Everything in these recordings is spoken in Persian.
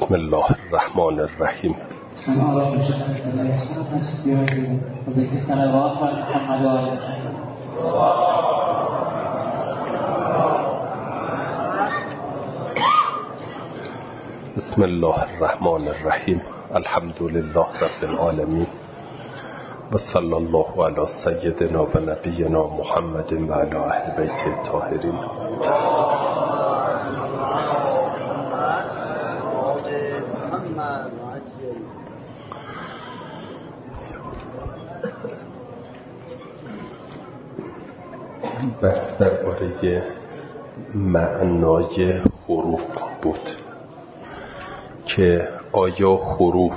بسم الله الرحمن الرحیم. بسم الله الرحمن الرحیم. الحمد لله رب العالمین و صلی الله علی سیدنا و نبینا محمد و علی اهل بیت الطاهرین. بحث درباره معنای حروف بود که آیا حروف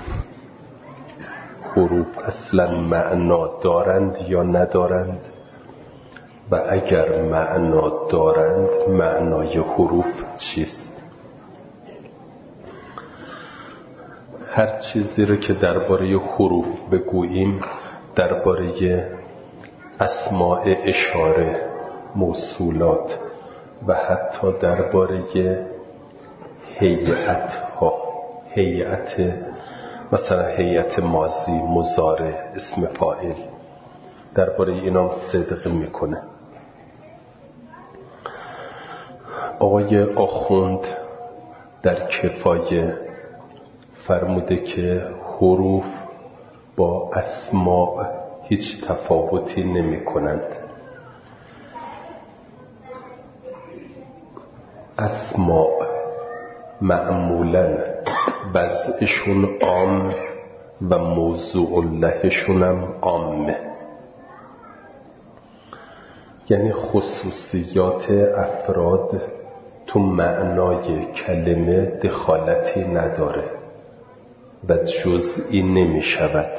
اصلا معنا دارند یا ندارند، و اگر معنا دارند معنای حروف چیست. هر چیزی رو که درباره حروف بگوییم درباره اسماء اشاره، موصولات و حتی درباره هیئت مثلا هیئت ماضی، مضارع، اسم فاعل، درباره اینام صدق میکنه. آقای آخوند در کفایه فرموده که حروف با اسماء هیچ تفاوتی نمی کنند. اسماء معمولاً وضعشون عام و موضوع لهشون هم عامه، یعنی خصوصیات افراد تو معنای کلمه دخالتی نداره و جزئی نمی شود.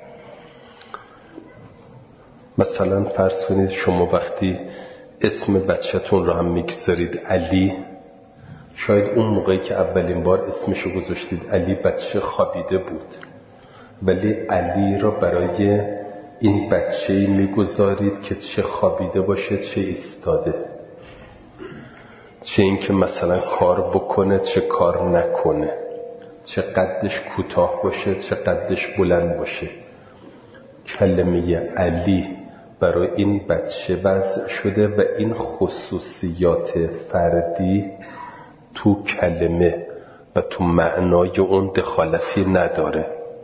مثلا فرض کنید شما وقتی اسم بچه‌تون رو هم میگذارید علی، شاید اون موقعی که اولین بار اسمشو گذاشتید علی بچه خوابیده بود، ولی علی را برای این بچه‌ای میگذارید که چه خوابیده باشه چه ایستاده، چه این که مثلا کار بکنه چه کار نکنه، چه قدش کوتاه باشه چه قدش بلند باشه. کلمه علی برای این بچه وضع شده و این خصوصیات فردی تو کلمه و تو معنای اون دخالتی نداره.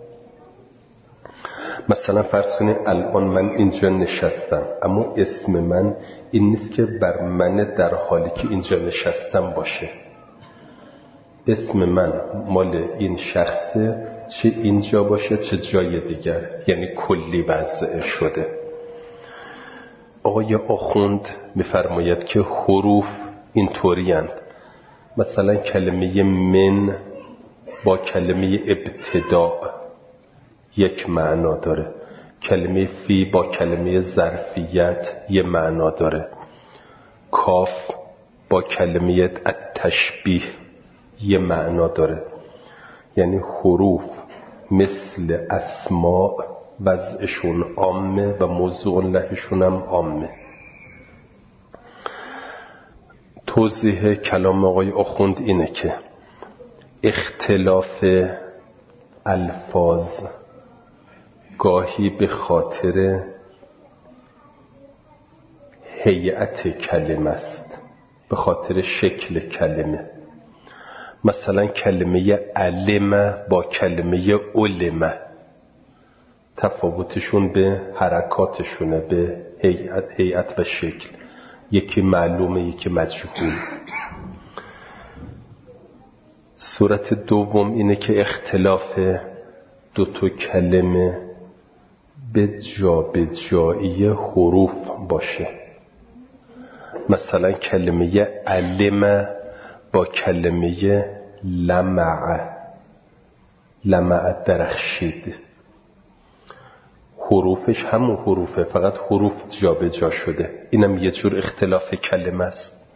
مثلا فرض کنید الان من اینجا نشستم، اما اسم من این نیست که بر من در حالی که اینجا نشستم باشه. اسم من مال این شخصه، چه اینجا باشه چه جای دیگر، یعنی کلی وضع شده. آقای آخوند میفرماید که حروف اینطوری هستند. مثلا کلمه من با کلمه ابتداء یک معنا داره، کلمه فی با کلمه ظرفیت یک معنا داره، کاف با کلمه التشبیه یک معنا داره. یعنی حروف مثل اسماء وضعشون عامه و موضوع لهشون هم عامه. توضیح کلام آقای آخوند اینه که اختلاف الفاظ گاهی به خاطر هیئت کلمه است، به خاطر شکل کلمه. مثلا کلمه علم با کلمه علم تفاوتشون به حرکاتشونه، به هیئت و شکل، یکی معلومه یکی مجهول. صورت دوم اینه که اختلاف دو تا کلمه به جایی حروف باشه. مثلا کلمه علم با کلمه لمع درخشید، حروفش همون حروفه، فقط حروف جا به جا شده. اینم یه جور اختلاف کلمه است.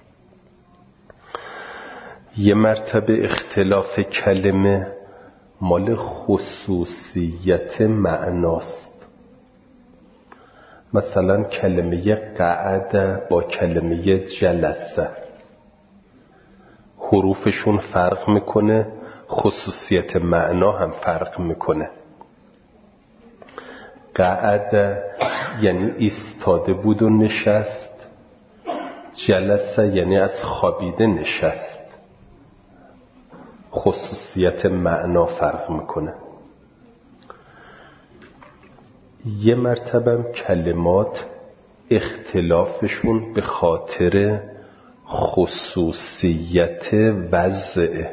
یه مرتبه اختلاف کلمه مال خصوصیت معناست. مثلا کلمه قعد با کلمه جلسه حروفشون فرق میکنه، خصوصیت معنا هم فرق میکنه. قعد یعنی ایستاده بود و نشست، جلسه یعنی از خوابیده نشست. خصوصیت معنا فرق میکنه. یه مرتبه کلمات اختلافشون به خاطر خصوصیت وضعه.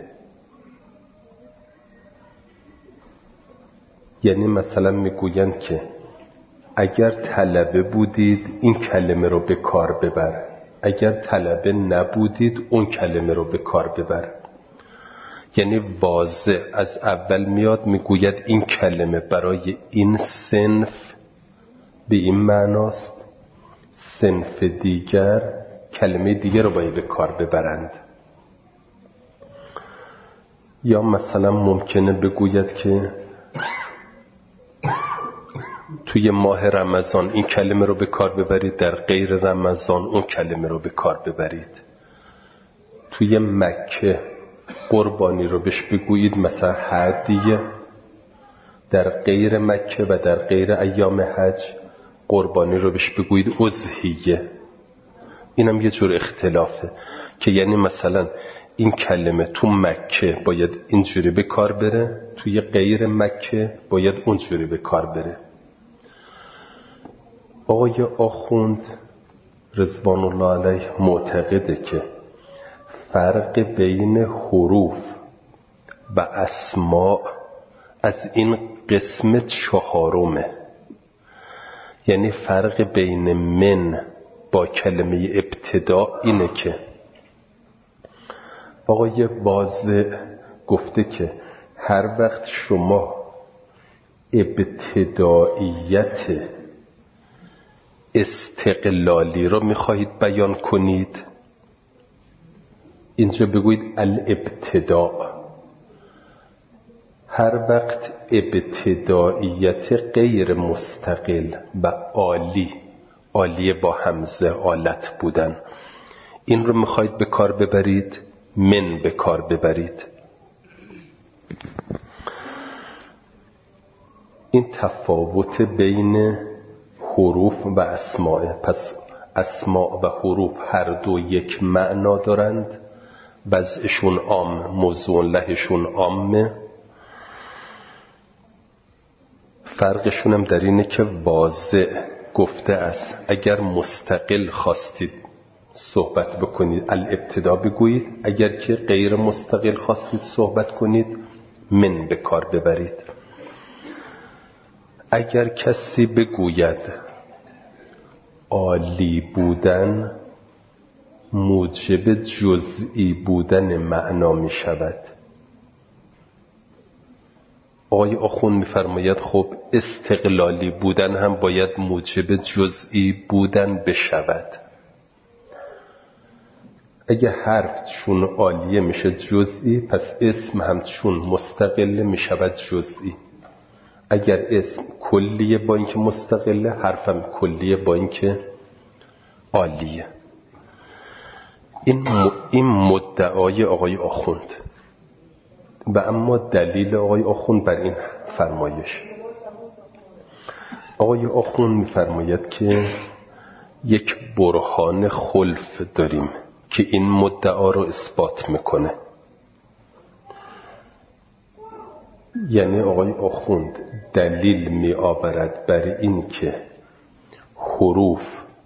یعنی مثلا میگویند که اگر طلبه بودید این کلمه رو به کار ببر، اگر طلبه نبودید اون کلمه رو به کار ببر. یعنی واضح از اول میاد میگوید این کلمه برای این صنف به این معناست، صنف دیگر کلمه دیگر رو باید به کار ببرند. یا مثلا ممکنه بگوید که توی ماه رمضان این کلمه رو به کار ببرید، در غیر رمضان اون کلمه رو به کار ببرید. توی مکه قربانی رو بهش بگویید مثلا هدیه، در غیر مکه و در غیر ایام حج قربانی رو بهش بگویید اضحیه. اینم یه جور اختلافه که یعنی مثلا این کلمه تو مکه باید اینجوری به کار بره، توی غیر مکه باید اونجوری به کار بره. آقای آخوند رضوان الله علیه معتقده که فرق بین حروف و اسماء از این قسم چهارمه. یعنی فرق بین من با کلمه ابتدا اینه که آقای واضح گفته که هر وقت شما ابتداییت استقلالی رو میخواهید بیان کنید، اینجا بگویید الابتداء. هر وقت ابتداییت غیر مستقل و عالی با همزه آلت بودن، این رو میخواید به کار ببرید، من به کار ببرید. این تفاوت بین حروف و اسماء. پس اسماء و حروف هر دو یک معنا دارند، وضعشون عام، موضوع لهشون عامه. فرقشون هم در اینه که واضح گفته است اگر مستقل خواستید صحبت بکنید الابتدا بگویید، اگر که غیر مستقل خواستید صحبت کنید من به کار ببرید. اگر کسی بگوید عالی بودن موجب جزئی بودن معنا می شود. آقای آخوند می‌فرماید خب استقلالی بودن هم باید موجب جزئی بودن بشود. اگه حرف چون عالیه میشه جزئی، پس اسم هم چون مستقله میشود جزئی. اگر اسم کلیه با اینکه مستقله، حرفم کلیه با اینکه عالیه. این مدعای آقای آخوند. و اما دلیل آقای آخوند بر این فرمایش، آقای آخوند می‌فرماید که یک برهان خلف داریم که این مدعا رو اثبات میکنه. یعنی آقای آخوند دلیل می آورد بر این که حروف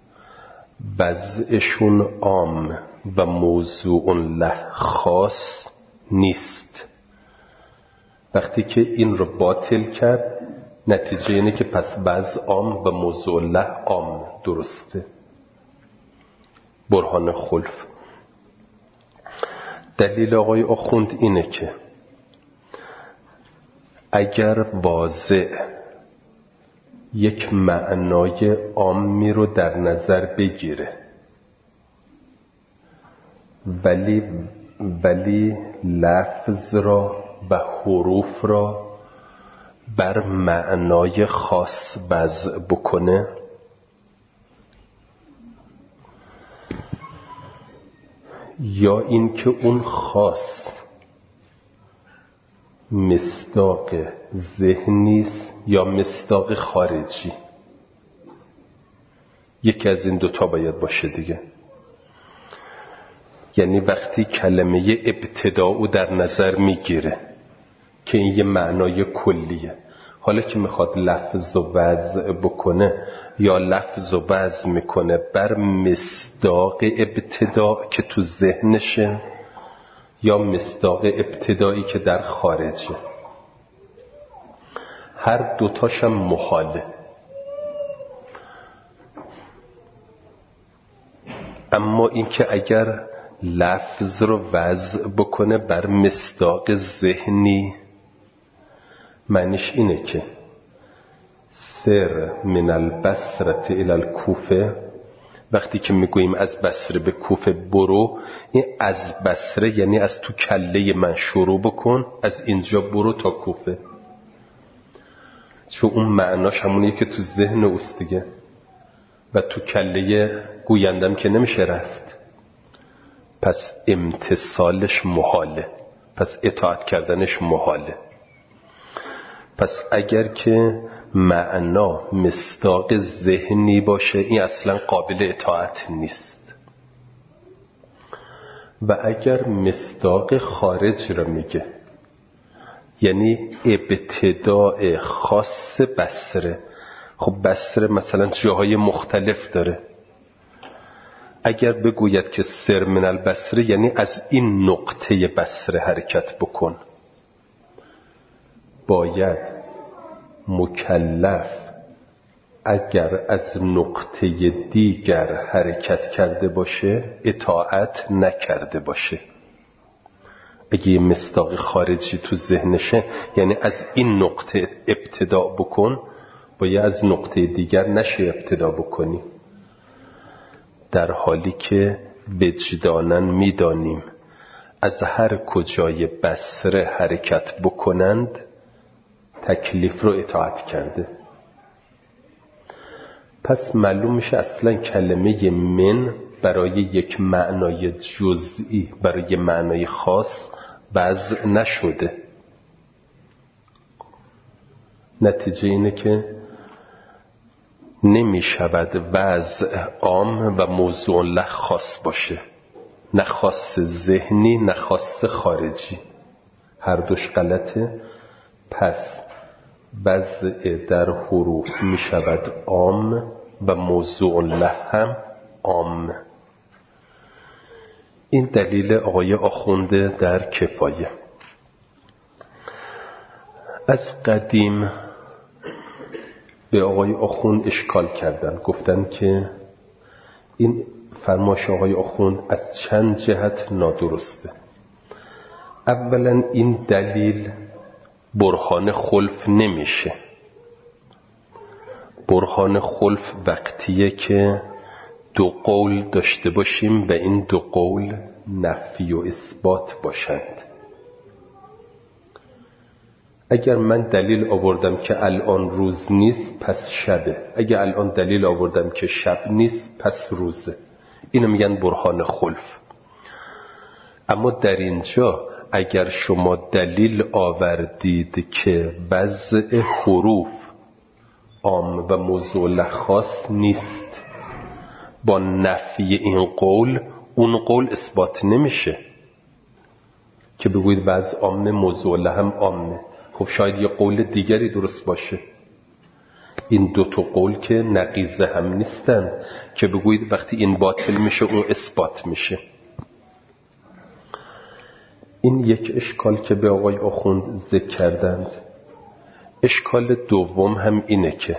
وضعشون عام و موضوع له خاص نیست. وقتی که این رو باطل کرد، نتیجه اینه که پس وضع عام و موضوع له عام درسته. برهان خلف. دلیل آقای آخوند اینه که اگر واضع یک معنای عامی رو در نظر بگیره ولی لفظ را و حروف را بر معنای خاص وضع بکنه، یا این که اون خاص مصداق ذهنی است یا مصداق خارجی. یکی از این دوتا باید باشه دیگه. یعنی وقتی کلمه ابتداء در نظر میگیره که این یه معنای کلیه، حالا که میخواد لفظ و وضع بکنه یا لفظ و وضع میکنه بر مصداق ابتداء که تو ذهنشه یا مصداق ابتدایی که در خارجه، هر دوتاشم محاله. اما اینکه اگر لفظ رو وضع بکنه بر مصداق ذهنی، معنیش اینه که سر من البصره الی الکوفه، وقتی که میگوییم از بصره به کوفه برو، این از بصره یعنی از تو کله من شروع بکن، از اینجا برو تا کوفه، چون اون معناش همونیه که تو ذهن اوست دیگه و تو کله گویندم که نمیشه رفت. پس امتثالش محاله، پس اطاعت کردنش محاله. پس اگر که معنا مصداق ذهنی باشه، این اصلا قابل اطاعت نیست. و اگر مصداق خارج را میگه، یعنی ابتداء خاص بصره، خب بصره مثلا جاهای مختلف داره، اگر بگوید که سر من البصره یعنی از این نقطه بصره حرکت بکن، باید مکلف اگر از نقطه دیگر حرکت کرده باشه اطاعت نکرده باشه. اگه یه مصداق خارجی تو ذهنشه یعنی از این نقطه ابتدا بکن، باید از نقطه دیگر نشه ابتدا بکنی، در حالی که وجداناً میدانیم از هر کجای بصره حرکت بکنند تکلیف رو اطاعت کرده. پس معلوم میشه اصلا کلمه من برای یک معنای جزئی، برای معنای خاص وضع نشده. نتیجه اینه که نمی شود وضع عام و موضوع له خاص باشه، نه خاص ذهنی نه خاص خارجی، هر دوش غلطه. پس وضع در حروف می شود عام و موضوع له هم عام. این دلیل آقای آخونده در کفایه. از قدیم به آقای آخوند اشکال کردن، گفتن که این فرمایش آقای آخوند از چند جهت نادرسته. اولا این دلیل برهان خلف نمیشه. برهان خلف وقتیه که دو قول داشته باشیم و این دو قول نفی و اثبات باشند. اگر من دلیل آوردم که الان روز نیست پس شبه، اگر الان دلیل آوردم که شب نیست پس روزه، اینو میگن برهان خلف. اما در اینجا اگر شما دلیل آوردید که وضع حروف عام و موضوع خاص نیست، با نفی این قول اون قول اثبات نمیشه که بگویید وضع عام موضوع هم عامه. خب شاید یه قول دیگری درست باشه. این دو تا قول که نقیض هم نیستن که بگویید وقتی این باطل میشه اون اثبات میشه. این یک اشکال که به آقای آخوند ذکر کردند. اشکال دوم هم اینه که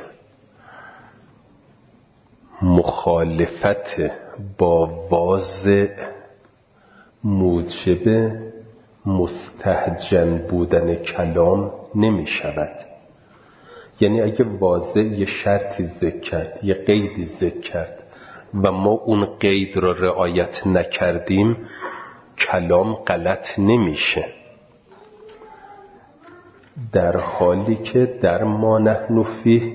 مخالفت با واضع موجب مستهجن بودن کلام نمی شود. یعنی اگه واضع یه شرطی ذکر کرد، یه قیدی ذکر کرد و ما اون قید را رعایت نکردیم، کلام غلط نمیشه، در حالی که در ما نحن فیه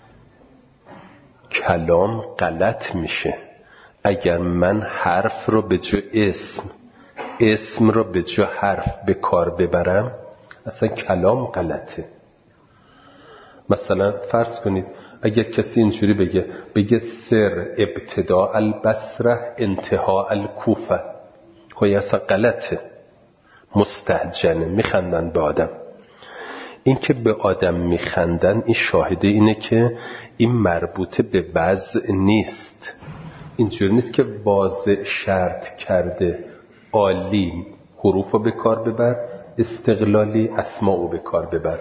کلام غلط میشه. اگر من حرف رو به جا اسم را به جا حرف به کار ببرم اصلا کلام غلطه. مثلا فرض کنید اگر کسی اینجوری بگه سر ابتداء البصره انتها الکوفه، خب اصلا غلطه، مستهجنه، میخندن به آدم. این که به آدم میخندن این شاهده اینه که این مربوط به وضع نیست. اینجوری نیست که واضع شرط کرده عالی حروف رو به کار ببر، استقلالی اسماء رو به کار ببر.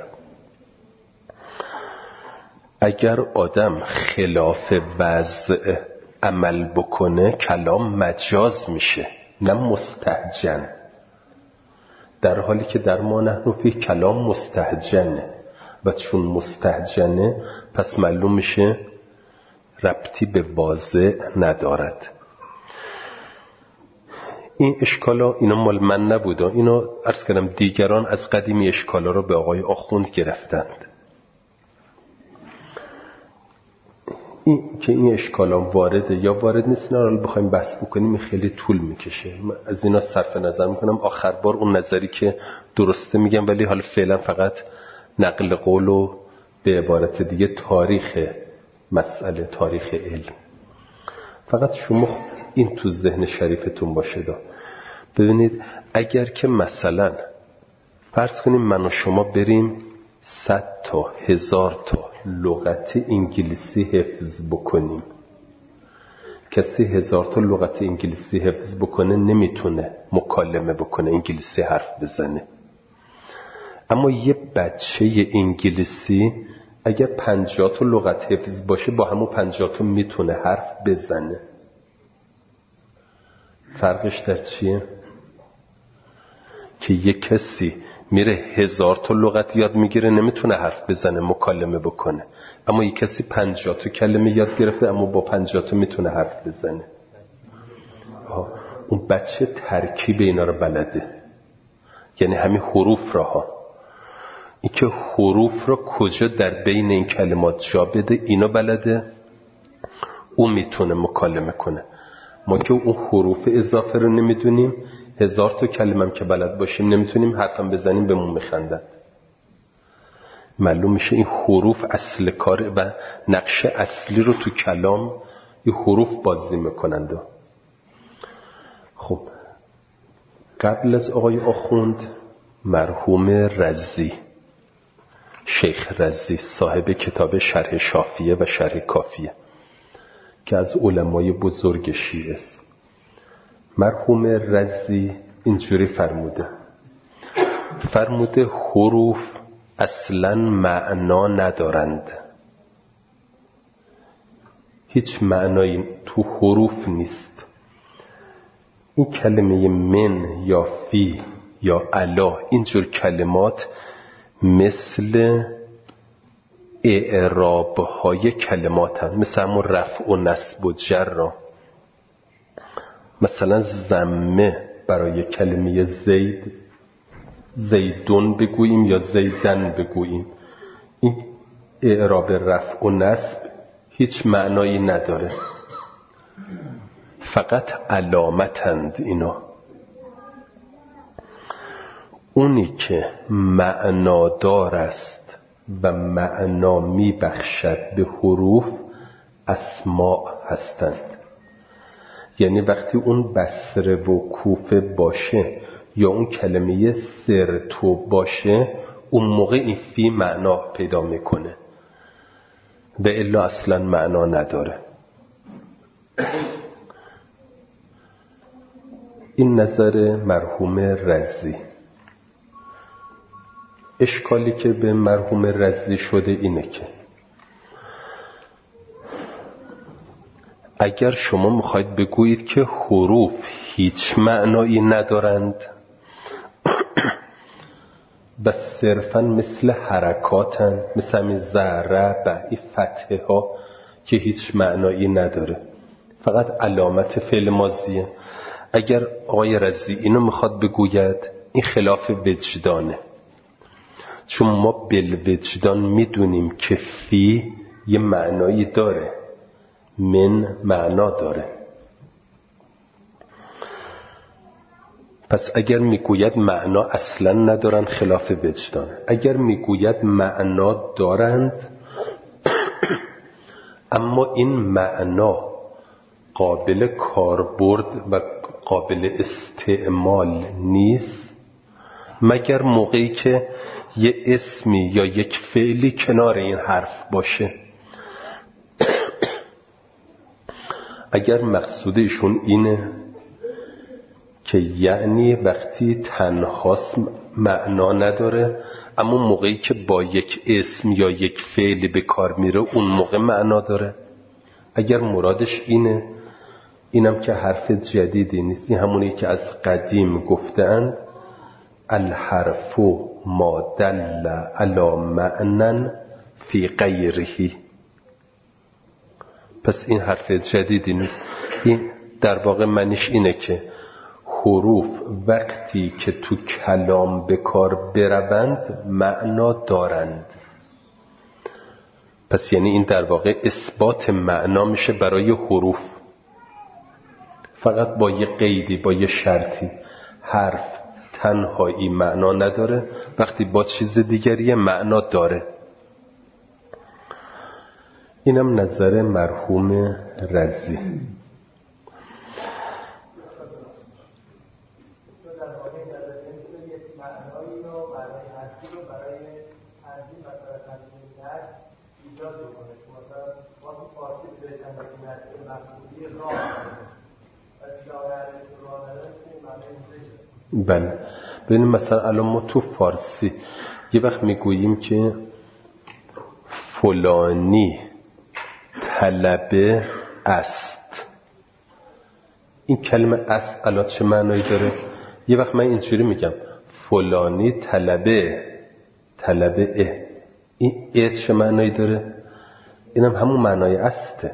اگر آدم خلاف وضع عمل بکنه کلام مجاز میشه نه مستهجن، در حالی که در ما نحن فی کلام مستهجنه و چون مستهجنه پس معلوم میشه ربطی به واضع ندارد. این اشکالا اینا مال من نبوده، اینا عرض کردم دیگران از قدیمی اشکالا رو به آقای آخوند گرفتند. این که این اشکالا وارده یا وارد نیست، نه رو بخوایم بحث بکنیم خیلی طول میکشه. من از اینا صرف نظر میکنم، آخر بار اون نظری که درسته میگم، ولی حالا فعلا فقط نقل قول و به عبارت دیگه تاریخ مسئله، تاریخ علم. فقط شما این تو ذهن شریفتون باشه. ببینید اگر که مثلا فرض کنیم من و شما بریم 100 تا 1000 تا لغت انگلیسی حفظ بکنیم، کسی 1000 تا لغت انگلیسی حفظ بکنه نمیتونه مکالمه بکنه، انگلیسی حرف بزنه. اما یه بچه انگلیسی اگر 50 تا لغت حفظ باشه با همون 50 تا میتونه حرف بزنه. فرقش در چیه؟ که یه کسی میره 1000 تا لغت یاد میگیره نمیتونه حرف بزنه، مکالمه بکنه، اما یه کسی 50 تا کلمه یاد گرفته اما با 50 تا میتونه حرف بزنه. اون بچه ترکیب اینا رو بلده، یعنی همین حروف را ها، این که حروف را کجا در بین این کلمات جا بده اینا بلده، اون میتونه مکالمه کنه. ما که اون حروف اضافه رو نمیدونیم، 1000 تا کلمه هم که بلد باشیم نمیتونیم حرفم بزنیم بهمون میخندن. معلوم میشه این حروف اصل کار و نقش اصلی رو تو کلام این حروف بازی میکنند. خب قبل از آقای آخوند مرحوم رزی، شیخ رزی صاحب کتاب شرح شافیه و شرح کافیه که از علمای بزرگ شیعه است، مرحوم رزی اینجوری فرموده حروف اصلا معنا ندارند، هیچ معنایی تو حروف نیست. این کلمه من یا فی یا الا اینجور کلمات مثل اعراب های کلمات هم، مثل همون رفع و نصب و جر. مثلا ضمه برای کلمه زید، زیدون بگوییم یا زیدن بگوییم، این اعراب رفع و نصب هیچ معنایی نداره، فقط علامتند اینا. اونی که معنادار است و معنا می بخشد به حروف اسماء هستند. یعنی وقتی اون بصره و کوفه باشه یا اون کلمه سرتو باشه اون موقع این فی معنا پیدا میکنه و الا اصلا معنا نداره. این نظر مرحوم رزی. اشکالی که به مرحوم رزی شده اینه که اگر شما میخواید بگویید که حروف هیچ معنایی ندارند و صرفا مثل حرکاتن، مثل همین ضرب، این فتحه ها که هیچ معنایی نداره، فقط علامت فعل ماضیه. اگر آقای رزی اینو میخواد بگوید این خلاف وجدانه، چون ما بالوجدان میدونیم که فی یه معنایی داره، من معنا داره. پس اگر میگوید معنا اصلا ندارند خلاف وجدان، اگر میگوید معنا دارند اما این معنا قابل کاربرد و قابل استعمال نیست مگر موقعی که یه اسمی یا یک فعلی کنار این حرف باشه. اگر مقصود ایشون اینه که یعنی وقتی تنهاست معنا نداره اما موقعی که با یک اسم یا یک فعلی به کار میره اون موقع معنا داره، اگر مرادش اینه، اینم که حرف جدیدی نیست، این همونی که از قدیم گفتند الحرف ما دل علی معنی فی غیره. پس این حرف جدیدی نیست. این در واقع معنیش اینه که حروف وقتی که تو کلام به کار بروند معنا دارند. پس یعنی این در واقع اثبات معنا میشه برای حروف، فقط با یه قیدی، با یه شرطی. حرف تنهایی معنا نداره، وقتی با چیز دیگری معنا داره. اینم نظر مرحوم رضی. بله، ببینیم مثلا الان ما تو فارسی یه وقت میگوییم که فلانی طلبه است. این کلمه است الان چه معنایی داره؟ یه وقت من اینجوری میگم فلانی طلبه این چه معنایی داره؟ اینم همون معنای استه.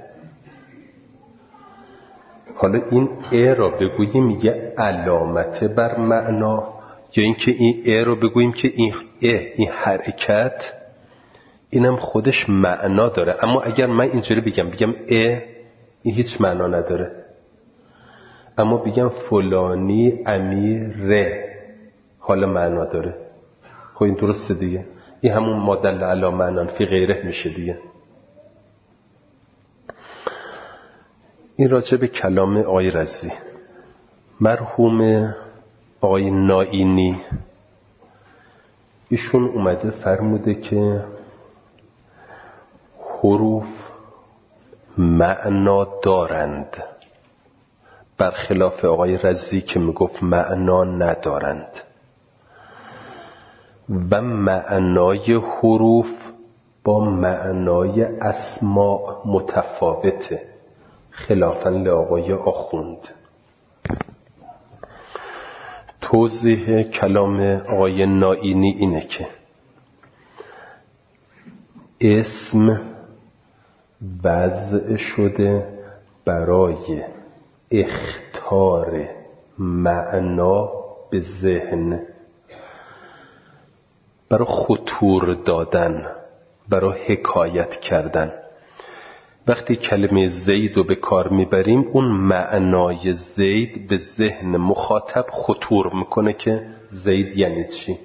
حالا این را بگوییم یه علامته بر معنا، یا اینکه این رو بگوییم که این حرکت اینم خودش معنا داره. اما اگر من اینجوری بگم این هیچ معنا نداره، اما بگم فلانی امیره حالا معنا داره. خب این درسته دیگه، این همون ما دل علی معنی فی غیره میشه دیگه. این راجع به کلام آقای رضی. مرحوم آقای نائینی ایشون اومده فرموده که حروف معنا دارند، برخلاف آقای رضی که میگفت معنا ندارند. و معنای حروف با معنای اسماء متفاوته، خلافاً لآقای آخوند. توضیح کلام آقای نائینی اینه که اسم وضع شده برای اخطار معنا به ذهن، برای خطور دادن، برای حکایت کردن. وقتی کلمه زید رو به کار میبریم اون معنای زید به ذهن مخاطب خطور میکنه که زید یعنی چی.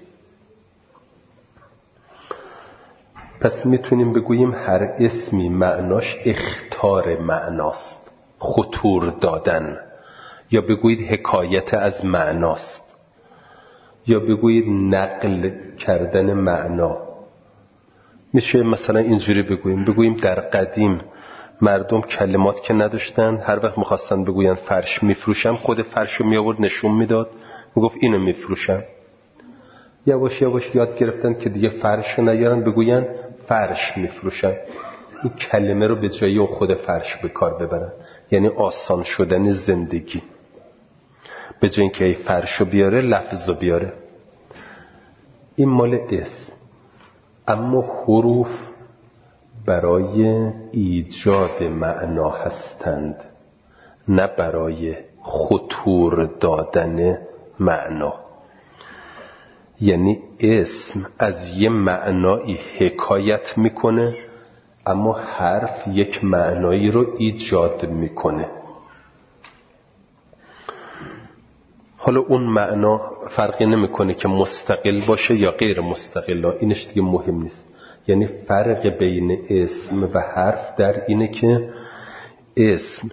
پس میتونیم بگوییم هر اسمی معناش اخطار معناست، خطور دادن، یا بگویید حکایت از معناست، یا بگویید نقل کردن معنا. میشه مثلا اینجوری بگوییم در قدیم مردم کلمات که نداشتن، هر وقت میخواستن بگوین فرش میفروشم، خود فرشو میآورد نشون میداد، میگفت اینو میفروشم. یواش یواش یاد گرفتن که دیگه فرشو نیارن، بگوین فرش میفروشم. این کلمه رو به جای خود فرش به کار ببرن، یعنی آسان شدن زندگی. به جای اینکه فرشو بیاره لفظو بیاره. این مال اسم. اما حروف برای ایجاد معنا هستند، نه برای خطور دادن معنا. یعنی اسم از یه معنایی حکایت میکنه، اما حرف یک معنایی رو ایجاد میکنه. حالا اون معنا فرقی نمیکنه که مستقل باشه یا غیر مستقل، اینش دیگه مهم نیست. یعنی فرق بین اسم و حرف در اینه که اسم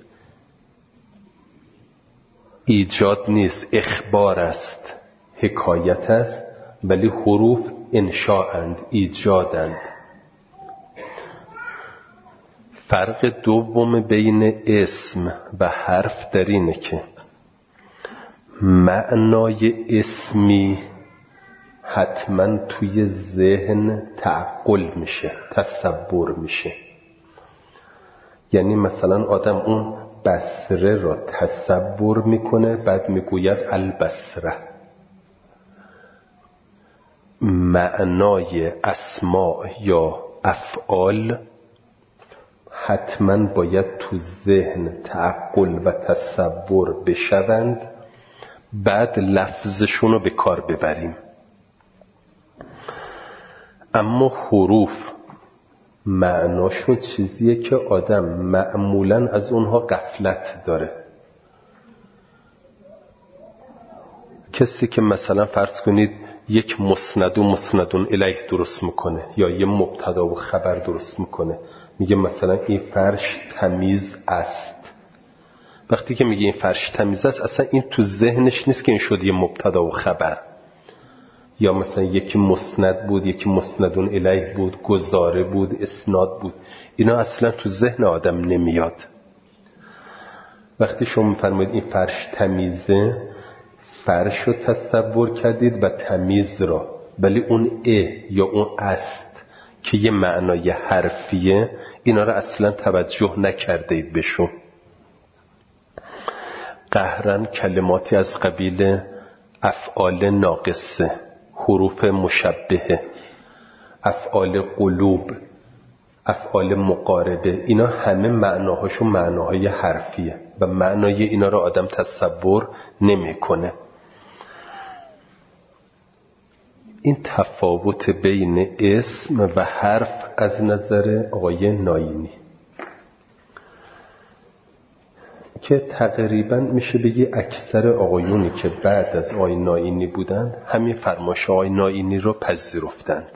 ایجاد نیست، اخبار است، حکایت است، ولی حروف انشاءند، ایجادند. فرق دوم بین اسم و حرف در اینه که معنای اسمی حتما توی ذهن تعقل میشه، تصور میشه. یعنی مثلا آدم اون بصره را تصور میکنه، بعد میگوید البصره. معنای اسماء یا افعال حتما باید تو ذهن تعقل و تصور بشوند، بعد لفظشون رو به کار ببریم. اما حروف معناشون چیزیه که آدم معمولاً از اونها غفلت داره. کسی که مثلا فرض کنید یک مسند و مسندون الیه درست میکنه یا یه مبتدا و خبر درست میکنه، میگه مثلا این فرش تمیز است. وقتی که میگه این فرش تمیز است، اصلا این تو ذهنش نیست که این شد یه مبتدا و خبر. یا مثلا یکی مسند بود، یکی مسندون الیه بود، گزاره بود، اسناد بود، اینا اصلا تو ذهن آدم نمیاد. وقتی شما میفرمایید این فرش تمیزه، فرش رو تصور کردید و تمیز را، ولی اون یا اون است که یه معنای حرفیه، اینا رو اصلا توجه نکردید بهشون. قهرن کلماتی از قبیل افعال ناقصه، حروف مشبهه، افعال قلوب، افعال مقاربه، اینا همه معناهاشون معناهای حرفیه و معنای اینا رو آدم تصور نمیکنه. این تفاوت بین اسم و حرف از نظر آقای ناینی که تقریبا میشه بگی اکثر آقایونی که بعد از آقای ناینی بودند همین فرمایش آقای ناینی رو پذیرفتند.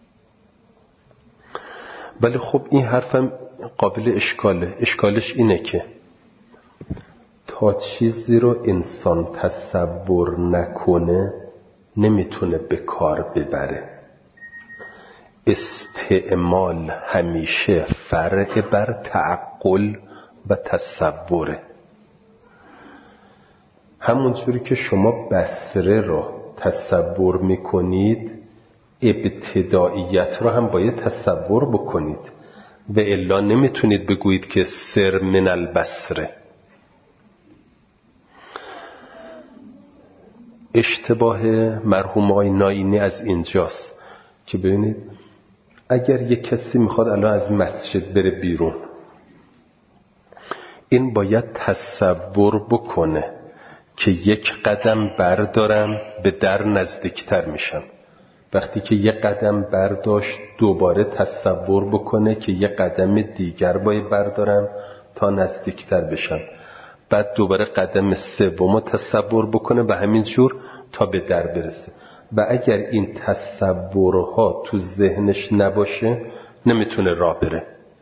ولی خب این حرفم قابل اشکاله. اشکالش اینه که تا چیزی رو انسان تصور نکنه نمیتونه به کار ببره. استعمال همیشه فرع بر تعقل و تصوره. همونجوری که شما بصره را تصور میکنید، ابتداییت را هم باید تصور بکنید و الا نمیتونید بگویید که سر من البصره. اشتباه مرحوم آقای ناینی از اینجاست که ببینید اگر یک کسی میخواد الان از مسجد بره بیرون، این باید تصور بکنه که یک قدم بردارم به در نزدیکتر میشم. وقتی که یک قدم برداشت دوباره تصور بکنه که یک قدم دیگر باید بردارم تا نزدیکتر بشم. بعد دوباره قدم سوم تصور بکنه و همین جور تا به در برسه. و اگر این تصورها تو ذهنش نباشه نمیتونه راه بره.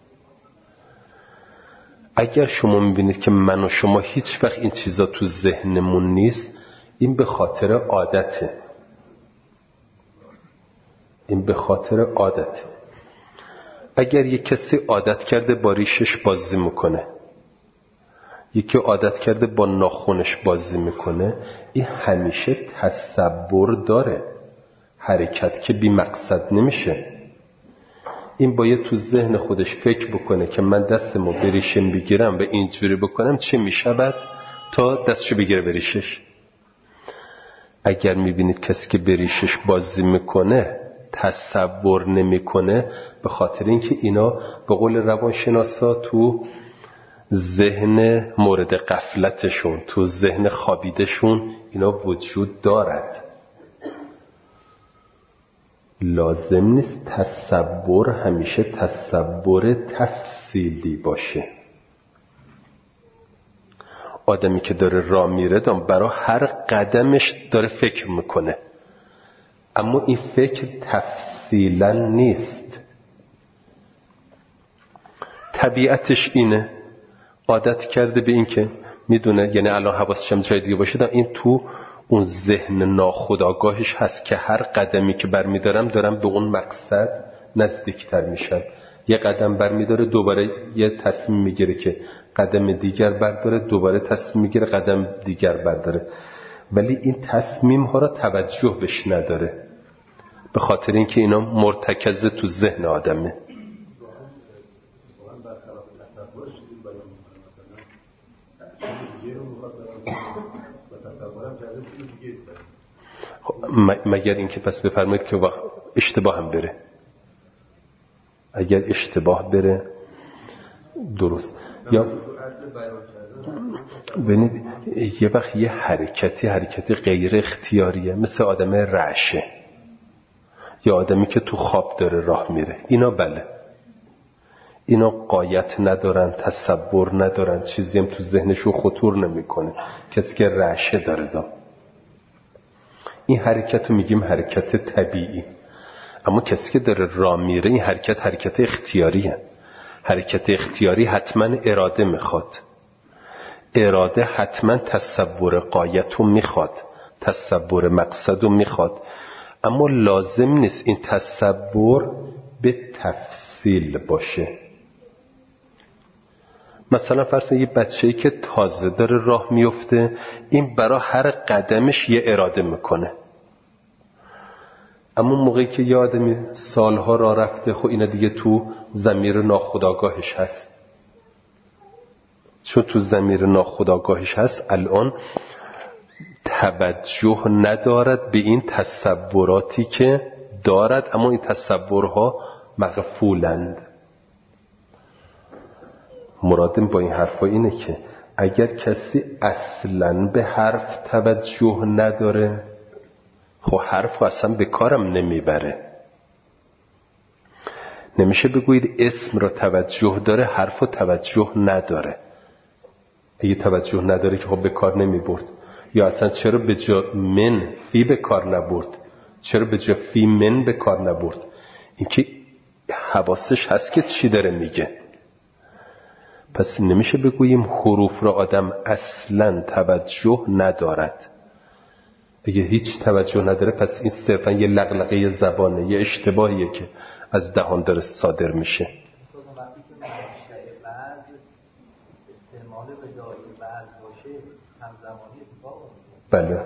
اگر شما میبینید که من و شما هیچ وقت این چیزا تو ذهنمون نیست، این به خاطر عادته. این به خاطر عادته. اگر یک کسی عادت کرده با ریشش بازی میکنه، یکی عادت کرده با ناخنش بازی میکنه، این همیشه تصور داره. حرکت که بی مقصد نمیشه. این باید تو ذهن خودش فکر بکنه که من دستمو بریشم بگیرم و اینجوری بکنم چه میشود تا دستشو بگیره بریشش. اگر میبینید کسی که بریشش بازی میکنه تصور نمیکنه، به خاطر اینکه اینا به قول روانشناسا تو ذهن مورد غفلتشون، تو ذهن خوابیدشون اینا وجود دارد. لازم نیست تصور همیشه تصور تفصیلی باشه. آدمی که داره راه میره برای هر قدمش داره فکر میکنه، اما این فکر تفصیلا نیست. طبیعتش اینه، عادت کرده به این که میدونه، یعنی الان حواسش هم جای دیگه باشه، این تو اون ذهن ناخودآگاهش هست که هر قدمی که برمیدارم دارم به اون مقصد نزدیکتر میشم. یه قدم برمیداره دوباره یه تصمیم میگیره که قدم دیگر برداره، دوباره تصمیم میگیره قدم دیگر برداره، ولی این تصمیم ها را توجه بهش نداره، به خاطر اینکه اینا مرتکز تو ذهن آدمه. مگر اینکه پس بفرمایید که اشتباه هم بره. اگر اشتباه بره درست، یا ببینید یه وقت یه حرکتی غیر اختیاریه، مثل آدم رعشه یا آدمی که تو خواب داره راه میره، اینا بله، اینا غایت ندارن، تصور ندارن، چیزی هم تو ذهنشو خطور نمیکنه. کسی که رعشه داره این حرکت رو میگیم حرکت طبیعی. اما کسی که داره راه میره این حرکت اختیاریه. حرکت اختیاری حتما اراده میخواد، اراده حتما تصور غایت رو میخواد، تصور مقصد رو میخواد، اما لازم نیست این تصور به تفصیل باشه. مثلا فرض یه بچه‌ای که تازه داره راه میفته، این برای هر قدمش یه اراده میکنه، اما موقعی که یه آدمی سالها راه رفته، خب اینا دیگه تو ضمیر ناخودآگاهش هست. چون تو ضمیر ناخودآگاهش هست، الان توجه ندارد به این تصوراتی که دارد، اما این تصورها مغفولند. مرادم با این حرفا اینه که اگر کسی اصلاً به حرف توجه نداره، خب حرف اصلا به کارم نمیبره. نمیشه بگویید اسم را توجه داره، حرف را توجه نداره. اگه توجه نداره که خب به کار نمیبرد. یا اصلا چرا به جا من فی به کار نبرد، چرا به جا فی من به کار نبرد؟ این که حواسش هست که چی داره میگه. پس نمیشه بگوییم حروف را آدم اصلا توجه ندارد. اگه هیچ توجه نداره، پس این صرفا یه لغلقه زبانه، یه اشتباهیه که از دهان داره صادر میشه. بله.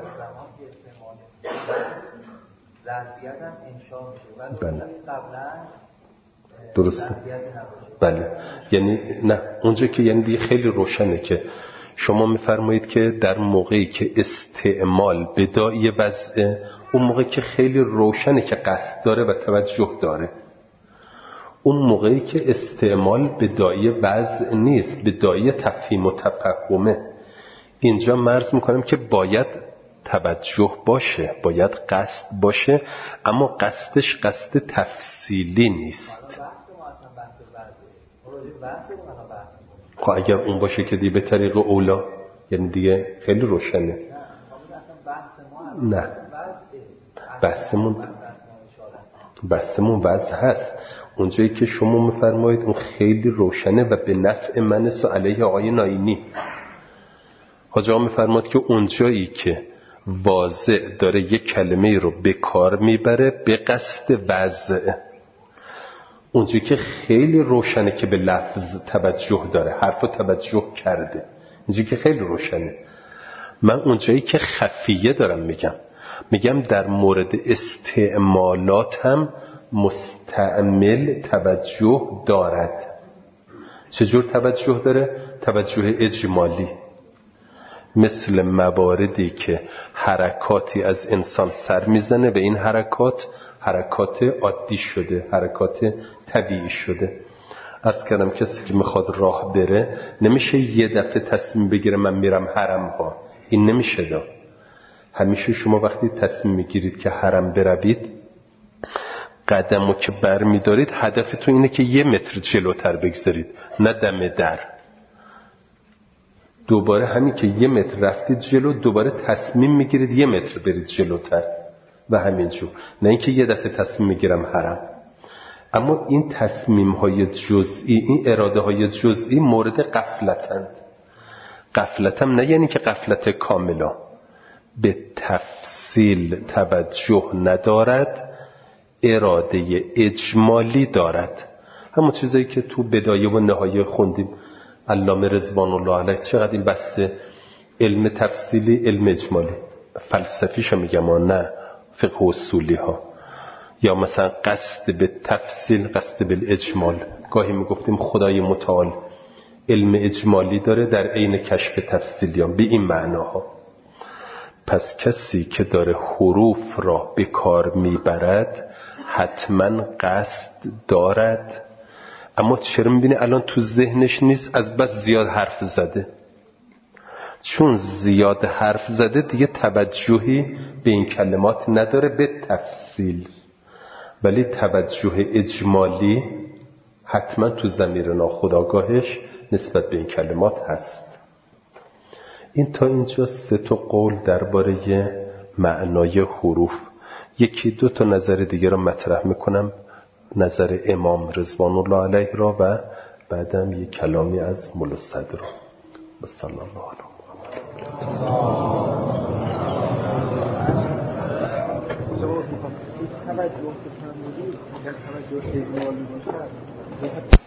بله. درسته. بله. یعنی نه، اونجا که یعنی دیگه خیلی روشنه که شما میفرمایید که در موقعی که استعمال بدایی وضعه، اون موقعی که خیلی روشنه که قصد داره و توجه داره. اون موقعی که استعمال بدایی وضع نیست، بدایی تفهیم و تفهمه، اینجا مرز میکنم که باید توجه باشه، باید قصد باشه، اما قصدش قصد تفصیلی نیست. خب اگر اون باشه که دیگه به طریق اولا، یعنی دیگه خیلی روشنه. نه، بحثمون وضع هست. اونجایی که شما میفرمایید اون خیلی روشنه و به نفع من و علیه آقای ناینی. حاج آقا میفرماید که اونجایی که واضع داره یک کلمه رو به کار میبره به قصد وضع، اونجایی که خیلی روشنه که به لفظ توجه داره، حرف توجه کرده، اونجایی که خیلی روشنه. من اونجایی که خفیه دارم میگم در مورد استعمالات هم مستعمل توجه دارد. چجور توجه داره؟ توجه اجمالی، مثل مواردی که حرکاتی از انسان سر میزنه و این حرکات عادی شده، حرکات طبیعی شده. عرض کردم کسی که میخواد راه بره نمیشه یه دفعه تصمیم بگیره من میرم حرم ها، این نمیشه دا. همیشه شما وقتی تصمیم میگیرید که حرم بروید، قدمو که بر میدارید هدفتون اینه که 1 متر جلوتر بگذارید، نه دم در. دوباره همین که 1 متر رفتید جلو دوباره تصمیم میگیرید 1 متر برید جلوتر و همینجور. نه اینکه یه دفعه تصمیم میگیرم هرم. اما این تصمیم های جزئی، این اراده های جزئی مورد غفلتند. غفلتم نه یعنی که غفلت کاملا، به تفصیل توجه ندارد، اراده اجمالی دارد. همون چیزایی که تو بدایه و نهایه خوندیم علامه رضوان الله علیه، چقدر این بحث علم تفصیلی علم اجمالی فلسفیشو میگم، نه فقه اصولی ها، یا مثلا قصد به تفصیل قصد به اجمال. گاهی میگفتیم خدای متعال علم اجمالی داره در عین کشف تفصیلیان، به این معناها. پس کسی که داره حروف را به کار میبرد حتما قصد دارد، اما چرا میبینی الان تو ذهنش نیست؟ از بس زیاد حرف زده. چون زیاد حرف زده دیگه توجهی به این کلمات نداره به تفصیل، ولی توجه اجمالی حتما تو ضمیر ناخودآگاهش نسبت به این کلمات هست. این تا اینجا 3 قول درباره معنای حروف. 1-2 نظر دیگه را مطرح میکنم، نظر امام رضوان الله علیه را و بعدم یک کلامی از مولا صدر را. صلی الله علیه و آله.